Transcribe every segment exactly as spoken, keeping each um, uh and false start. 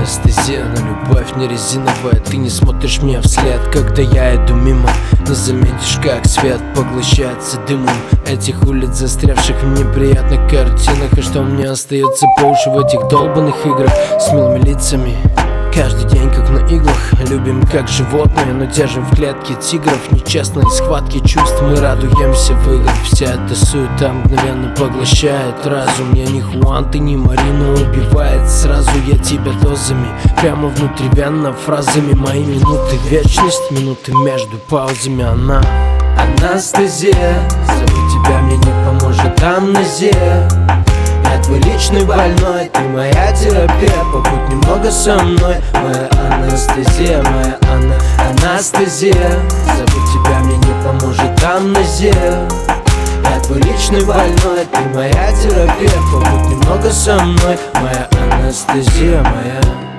анестезия, но любовь не резиновая. Ты не смотришь мне вслед, когда я иду мимо. Не заметишь, как свет поглощается дымом этих улиц, застрявших в неприятных картинах. И что мне остается по уши в этих долбанных играх с милыми лицами? Каждый день как на иглах, любим как животные, но держим в клетке тигров. Нечестные схватки чувств, мы радуемся в играх. Вся эта суета мгновенно поглощает разум. Я ни Хуан, ты не Марина, убивает сразу я тебя дозами. Прямо внутривенно фразами мои минуты вечность, минуты между паузами. Она анестезия, забыть тебя мне не поможет амнезия. Я твой личный больной, ты моя терапия. Побудь немного со мной, моя анестезия, моя ана анестезия. Забыть тебя мне не поможет амнезия. Я твой личный больной, ты моя терапия. Побудь немного со мной, моя анестезия, моя.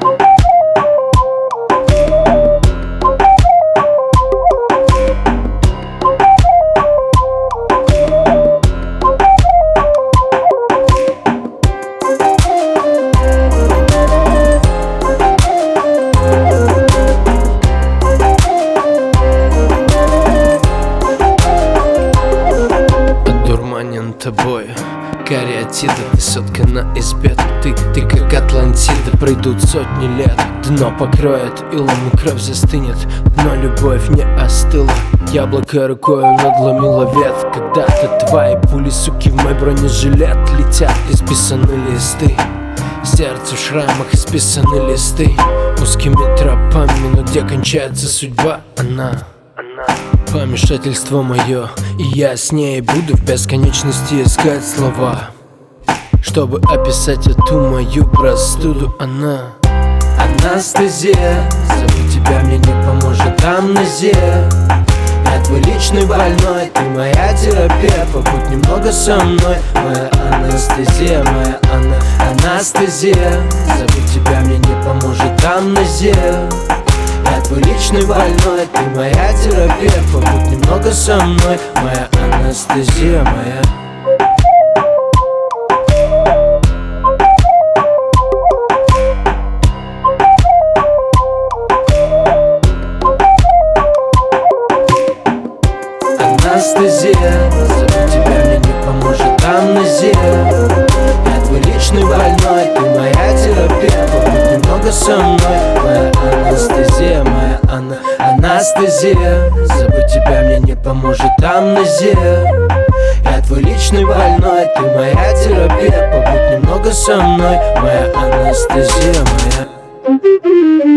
Тобой кариатида, ты соткана из бед. Ты, ты как Атлантида, пройдут сотни лет. Дно покроет илом, кровь застынет, но любовь не остыла. Яблоко рукою надломило вет. Когда-то твои пули, суки, в мой бронежилет летят. Исписаны листы, сердце в шрамах, исписаны листы. Узкими тропами, но где кончается судьба? Она помешательство мое, и я с ней буду в бесконечности искать слова, чтобы описать эту мою простуду. Она анестезия, забыть тебя мне не поможет амнезия. Я твой личный больной, ты моя терапия. Побудь немного со мной, моя анестезия, моя ана анестезия. Забыть тебя мне не поможет амнезия. Я твой личный больной, ты моя терапия. Побудь немного со мной, моя анестезия, моя. Анестезия, забыть тебя мне не поможет амнезия. Я твой личный больной, ты моя терапия. Побудь немного со мной, моя анестезия, моя ана анестезия. Забыть тебя мне не поможет амнезия. Я твой личный больной, ты моя терапия. Побудь немного со мной, моя анестезия, моя.